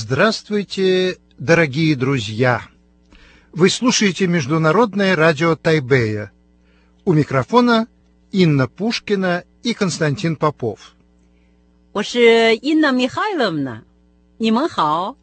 Здравствуйте, дорогие друзья! Вы слушаете Международное радио Тайбэя. У микрофона Инна Пушкина и Константин Попов. 我是 Инна Михайловна. 你们好.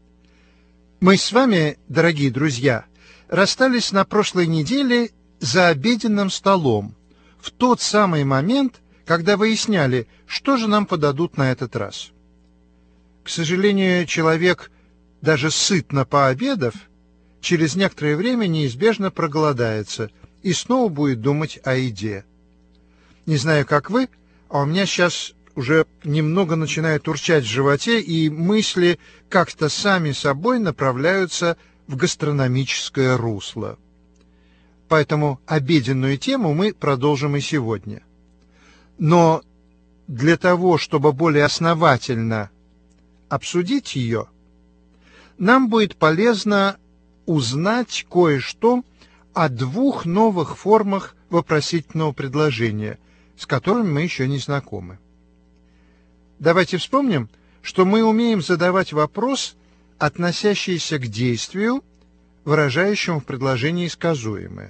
Мы с вами, дорогие друзья, расстались на прошлой неделе за обеденным столом, в тот самый момент, когда выясняли, что же нам подадут на этот раз. К сожалению, человек, даже сытно пообедав, через некоторое время неизбежно проголодается и снова будет думать о еде. Не знаю, как вы, а у меня сейчас уже немного начинает урчать в животе, и мысли как-то сами собой направляются в гастрономическое русло. Поэтому обеденную тему мы продолжим и сегодня. Но для того, чтобы более основательно обсудить ее, нам будет полезно узнать кое-что о двух новых формах вопросительного предложения, с которыми мы еще не знакомы. Давайте вспомним, что мы умеем задавать вопрос, относящийся к действию, выражающему в предложении сказуемое.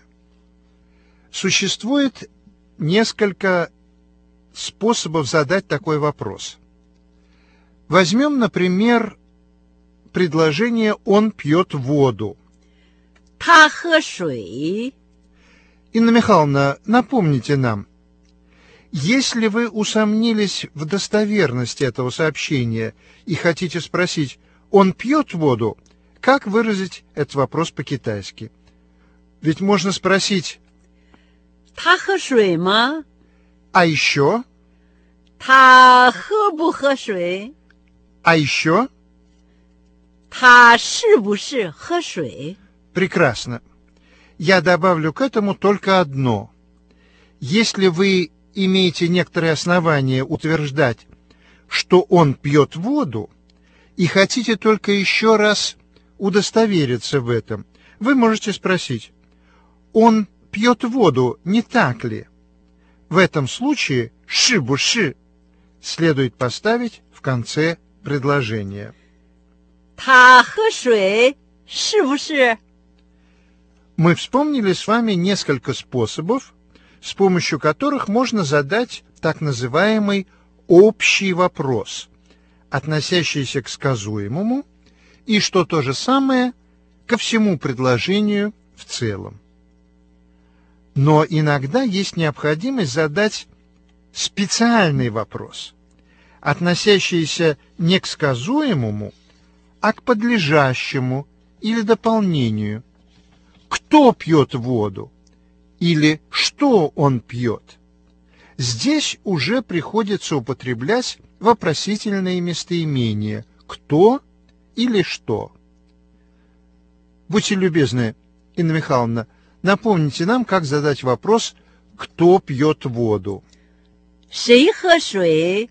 Существует несколько способов задать такой вопрос. Возьмем, например, предложение «он пьет воду». 他喝水. Инна Михайловна, напомните нам, если вы усомнились в достоверности этого сообщения и хотите спросить «он пьет воду», как выразить этот вопрос по-китайски? Ведь можно спросить 他喝水吗? «а еще?», 他喝不喝水? «а еще?». 他是不是喝水? Прекрасно. Я добавлю к этому только одно. Если вы имеете некоторые основания утверждать, что он пьет воду, и хотите только еще раз удостовериться в этом, вы можете спросить: он пьет воду, не так ли? В этом случае «ши бу ши» следует поставить в конце предложения. 他喝水是不是? Мы вспомнили с вами несколько способов, с помощью которых можно задать так называемый общий вопрос, относящийся к сказуемому, и, что то же самое, ко всему предложению в целом. Но иногда есть необходимость задать специальный вопрос, относящийся не к сказуемому, а к подлежащему или дополнению. Кто пьет воду? Или что он пьет? Здесь уже приходится употреблять вопросительные местоимения «кто» или «что». Будьте любезны, Инна Михайловна, напомните нам, как задать вопрос «кто пьет воду?». 谁喝水?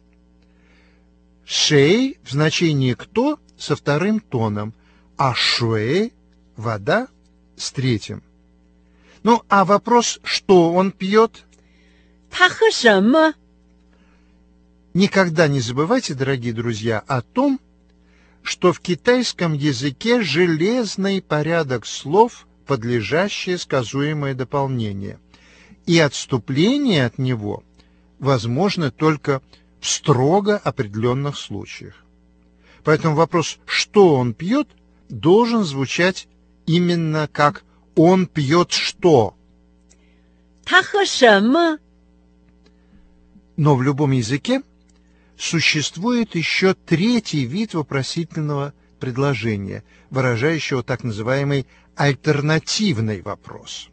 «Шей» в значении «кто» со вторым тоном, а «шуэй» — «вода» с третьим. Ну, а вопрос «что он пьет?» 他喝什么? Никогда не забывайте, дорогие друзья, о том, что в китайском языке железный порядок слов, подлежащее сказуемое дополнение, и отступление от него возможно только в строго определенных случаях. Поэтому вопрос «что он пьет?» должен звучать именно как «он пьет что?». 他喝什么? Но в любом языке существует еще третий вид вопросительного предложения, выражающего так называемый альтернативный вопрос.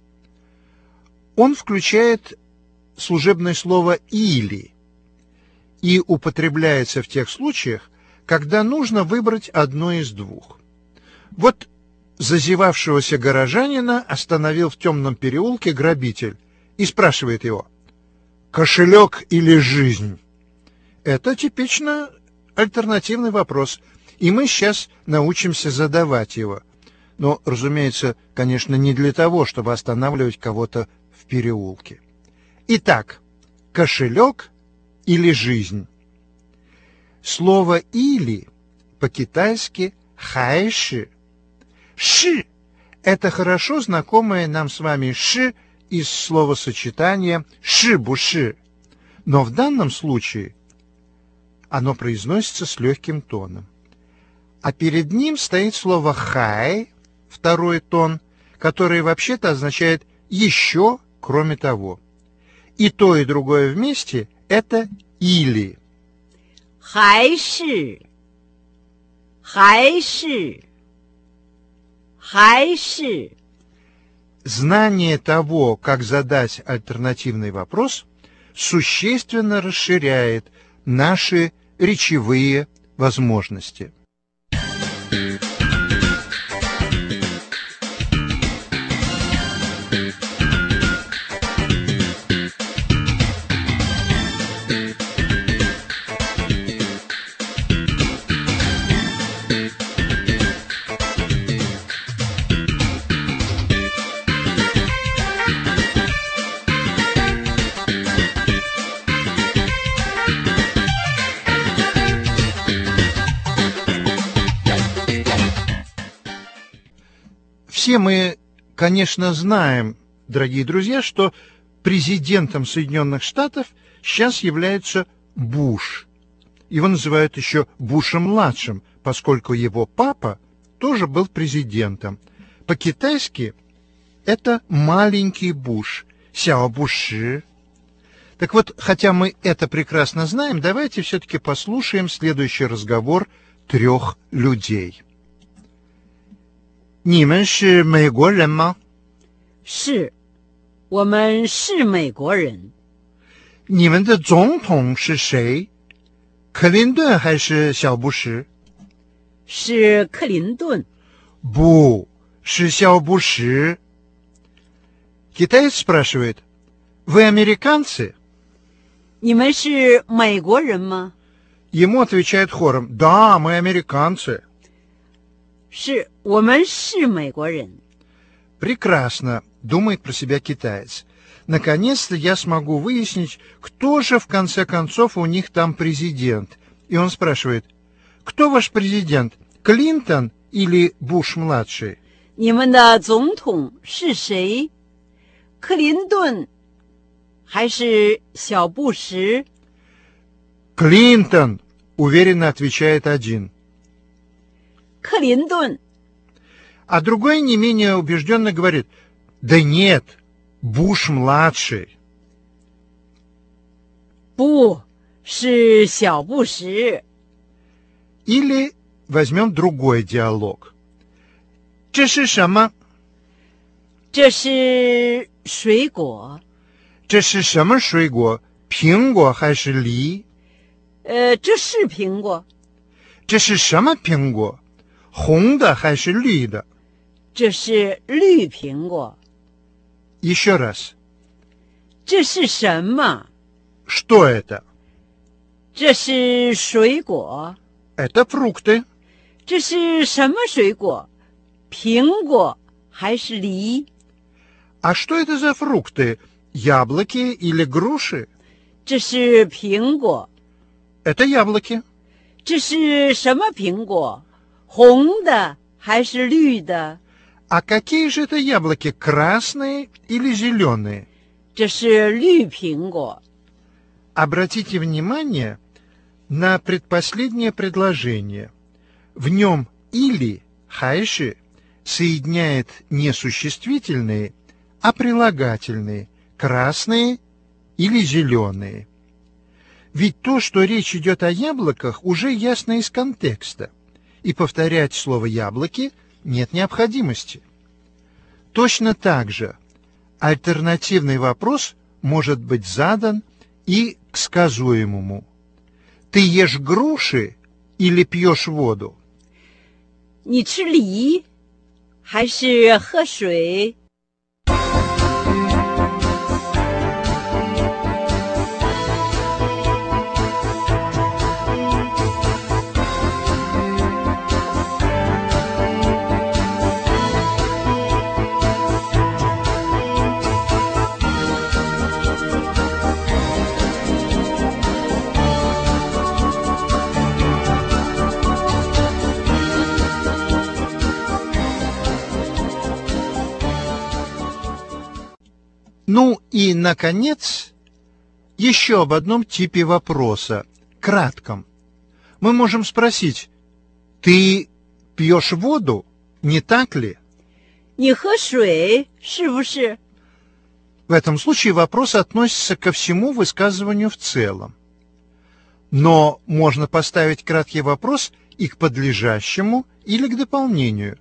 Он включает служебное слово «или» и употребляется в тех случаях, когда нужно выбрать одно из двух. Вот зазевавшегося горожанина остановил в темном переулке грабитель и спрашивает его: «Кошелек или жизнь?» Это типично альтернативный вопрос, и мы сейчас научимся задавать его. Но, разумеется, конечно, не для того, чтобы останавливать кого-то в переулке. Итак, кошелек или жизнь? Слово «или» по-китайски хайши. Ши – это хорошо знакомое нам с вами ши из словосочетания ши-бу-ши, но в данном случае оно произносится с легким тоном. А перед ним стоит слово хай, второй тон, который вообще-то означает «еще, кроме того». И то, и другое вместе – это «или». 还是还是还是 Знание того, как задать альтернативный вопрос, существенно расширяет наши речевые возможности. Все мы, конечно, знаем, дорогие друзья, что президентом Соединенных Штатов сейчас является Буш. Его называют еще Бушем-младшим, поскольку его папа тоже был президентом. По-китайски это маленький Буш, Сяо Буши. Так вот, хотя мы это прекрасно знаем, давайте все-таки послушаем следующий разговор трех людей. 你们是美国人吗？ 是，我们是美国人。 你们的总统是谁？克林顿还是小布什？ 是克林顿。 不，是小布什。Китаец спрашивает: Вы американцы? 你们是美国人吗？ Ему отвечает хором: Да, мы американцы. 是，我们是美国人。 Прекрасно, думает про себя китаец. Наконец-то я смогу выяснить, кто же в конце концов у них там президент. И он спрашивает: Кто ваш президент, Клинтон или Буш-младший? 你们的总统是谁？克林顿还是小布什？ Клинтон, уверенно отвечает один. 克林顿。 А другой не менее убежденно говорит: Да нет, Буш-младший. 不是小布什。 Или возьмем другой диалог. 这是什么？ 这是水果。 这是什么水果？苹果还是梨？ 这是苹果。 这是什么苹果？红的还是绿的？ 这是绿苹果。 Еще раз. 这是什么？ Что это? 这是水果。 Это фрукты. 这是什么水果？苹果还是梨？ А что это за фрукты? Яблоки или груши? 这是苹果。 Это яблоки. 这是什么苹果？红的还是绿的？ А какие же это яблоки? Красные или зеленые? 这是绿苹果。 Обратите внимание на предпоследнее предложение. В нем «или» хайши соединяет не существительные, а прилагательные «красные» или «зеленые». Ведь то, что речь идет о яблоках, уже ясно из контекста, и повторять слово «яблоки» нет необходимости. Точно так же альтернативный вопрос может быть задан и к сказуемому. Ты ешь груши или пьешь воду? 你吃梨还是喝水？ Ну и, наконец, еще об одном типе вопроса, кратком. Мы можем спросить: ты пьешь воду, не так ли? 你喝水是不是？ В этом случае вопрос относится ко всему высказыванию в целом. Но можно поставить краткий вопрос и к подлежащему или к дополнению.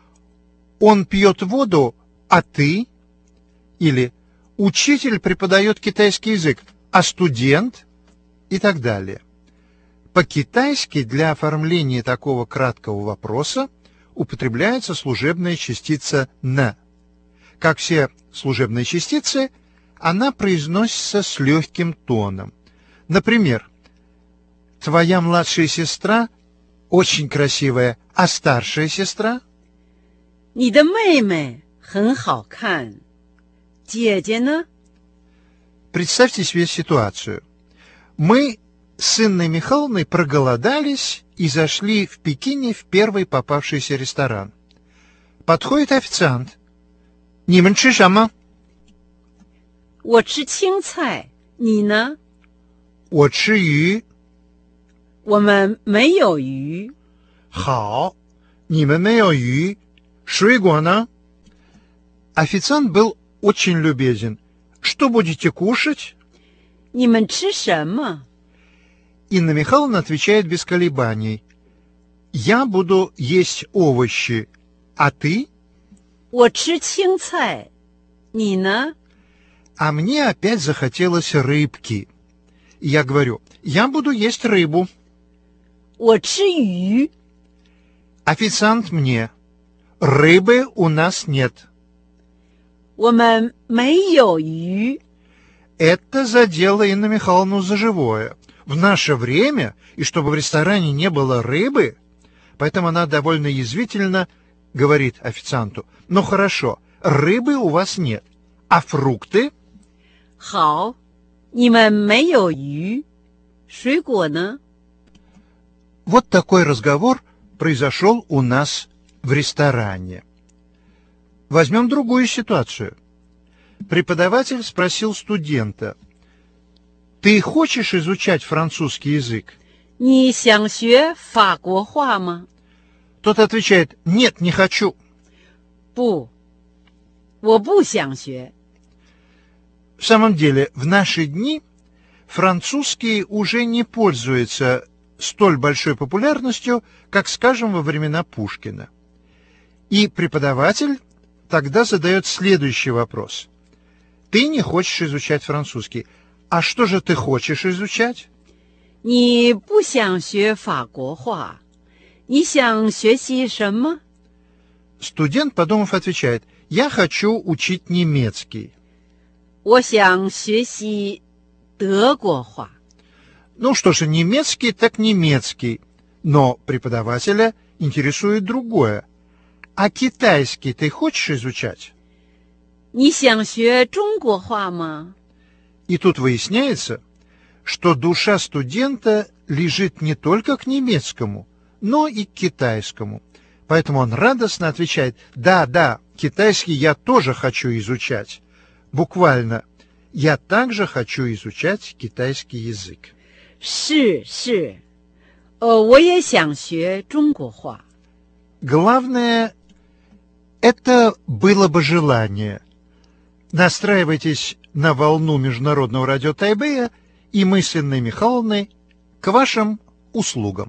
Он пьет воду, а ты? Или учитель преподает китайский язык, а студент? И так далее. По-китайски для оформления такого краткого вопроса употребляется служебная частица «на». Как все служебные частицы, она произносится с легким тоном. Например, твоя младшая сестра очень красивая, а старшая сестра? 你的妹妹很好看，姐姐呢？ Представьте себе ситуацию. Мы с Инной Михайловной проголодались и зашли в Пекине в первый попавшийся ресторан. Подходит официант. 你们吃什么？ 我吃青菜，你呢？ 我吃鱼。 我们没有鱼。 好，你们没有鱼。水果呢？ Официант был очень любезен. Что будете кушать? 你们吃什么？ Инна Михайловна отвечает без колебаний. Я буду есть овощи, а ты? 我吃青菜，你呢？ А мне опять захотелось рыбки. Я говорю, я буду есть рыбу. 我吃鱼。 Официант мне. Рыбы у нас нет. 我们没有鱼。 Это задело Инну Михайловну за живое. В наше время, и чтобы в ресторане не было рыбы, поэтому она довольно язвительно говорит официанту: ну хорошо, рыбы у вас нет, а фрукты? 好，你们没有鱼。水果呢？ Вот такой разговор произошел у нас в ресторане. Возьмем другую ситуацию. Преподаватель спросил студента: ты хочешь изучать французский язык? 你想学法国话吗？ Тот отвечает: нет, не хочу. 不，我不想学。 В самом деле, в наши дни французский уже не пользуется столь большой популярностью, как, скажем, во времена Пушкина. И преподаватель тогда задает следующий вопрос. Ты не хочешь изучать французский. А что же ты хочешь изучать? 你不想学法国话，你想学习什么？ Студент, подумав, отвечает: я хочу учить немецкий. 我想学习德国话。 Ну что же, немецкий так немецкий. Но преподавателя интересует другое. А китайский ты хочешь изучать? 你想学中国话吗？ И тут выясняется, что душа студента лежит не только к немецкому, но и к китайскому. Поэтому он радостно отвечает: да, китайский я тоже хочу изучать. Буквально, я также хочу изучать китайский язык. 是，我也想学中国话。 Главное, это было бы желание. Настраивайтесь на волну Международного радио Тайбэя, и мы с Инной Михайловной к вашим услугам.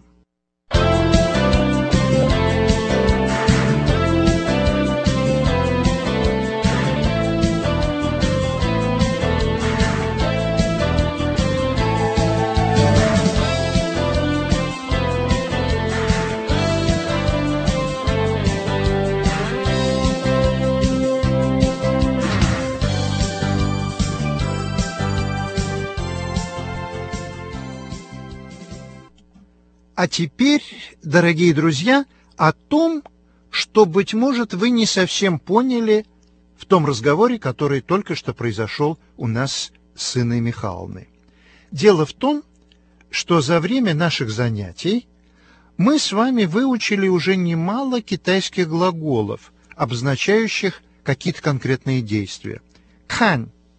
А теперь, дорогие друзья, о том, что, быть может, вы не совсем поняли в том разговоре, который только что произошел у нас с Инной Михайловной. Дело в том, что за время наших занятий мы с вами выучили уже немало китайских глаголов, обозначающих какие-то конкретные действия. Кан –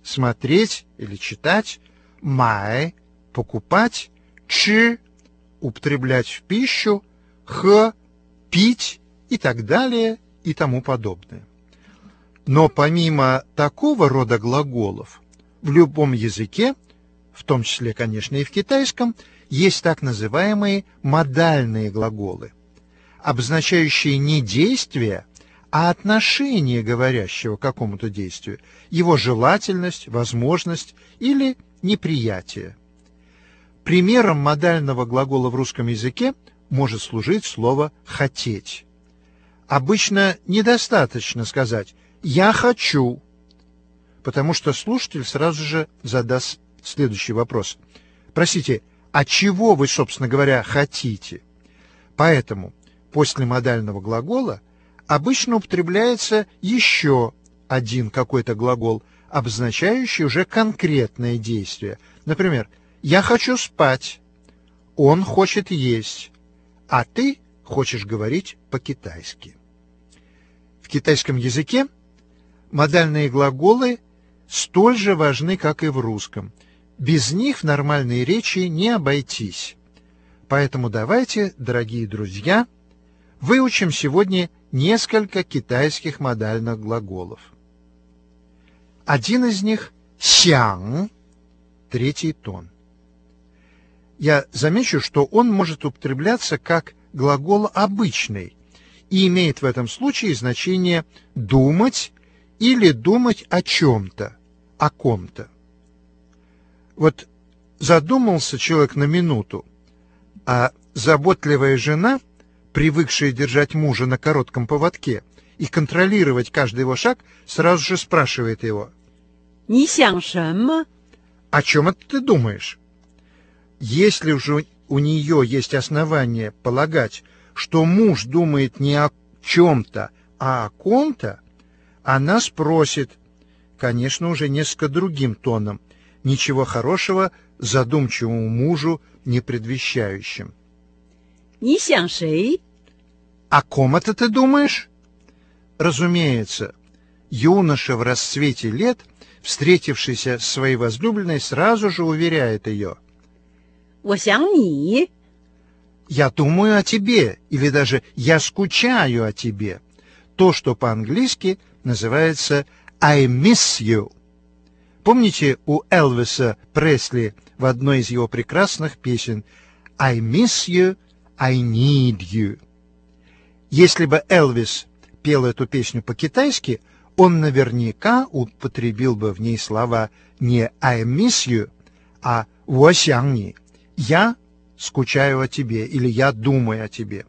смотреть или читать, май – покупать, чи – употреблять в пищу, х – пить и так далее и тому подобное. Но помимо такого рода глаголов, в любом языке, в том числе, конечно, и в китайском, есть так называемые модальные глаголы, обозначающие не действие, а отношение говорящего к какому-то действию, его желательность, возможность или неприятие. Примером модального глагола в русском языке может служить слово «хотеть». Обычно недостаточно сказать «я хочу», потому что слушатель сразу же задаст следующий вопрос. Простите, а чего вы, собственно говоря, хотите? Поэтому после модального глагола обычно употребляется еще один какой-то глагол, обозначающий уже конкретное действие. Например, «я хочу спать», «он хочет есть», а ты хочешь говорить по-китайски. В китайском языке модальные глаголы столь же важны, как и в русском. Без них в нормальной речи не обойтись. Поэтому давайте, дорогие друзья, выучим сегодня несколько китайских модальных глаголов. Один из них – «сян», третий тон. Я замечу, что он может употребляться как глагол обычный и имеет в этом случае значение «думать» или «думать о чем-то», о ком-то. Вот задумался человек на минуту, а заботливая жена, привыкшая держать мужа на коротком поводке и контролировать каждый его шаг, сразу же спрашивает его: «你想什么?» «О чем это ты думаешь?» Если уже у нее есть основания полагать, что муж думает не о чем-то, а о ком-то, она спросит, конечно, уже несколько другим тоном, ничего хорошего задумчивому мужу не предвещающим. 你想谁? «О ком это ты думаешь?» Разумеется, юноша в расцвете лет, встретившийся с своей возлюбленной, сразу же уверяет ее: 我想你. «Я думаю о тебе» или даже «я скучаю о тебе». То, что по-английски называется «I miss you». Помните у Элвиса Пресли в одной из его прекрасных песен «I miss you, I need you». Если бы Элвис пел эту песню по-китайски, он наверняка употребил бы в ней слова не «I miss you», а «我想你», «я скучаю о тебе» или «я думаю о тебе».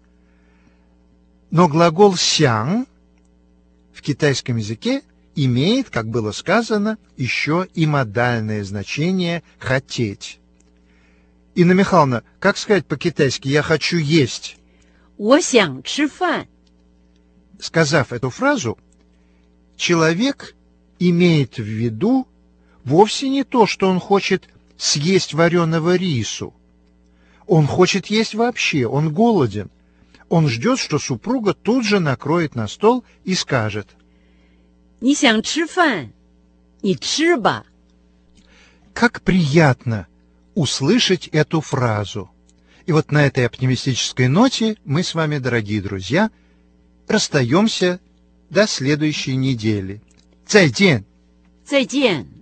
Но глагол «сян» в китайском языке имеет, как было сказано, еще и модальное значение «хотеть». Инна Михайловна, как сказать по-китайски «я хочу есть»? 我想吃饭. Сказав эту фразу, человек имеет в виду вовсе не то, что он хочет съесть вареного рису. Он хочет есть вообще, он голоден. Он ждет, что супруга тут же накроет на стол и скажет: 你想吃饭? 你吃吧. Как приятно услышать эту фразу. И вот на этой оптимистической ноте мы с вами, дорогие друзья, расстаемся до следующей недели. 再见! 再见.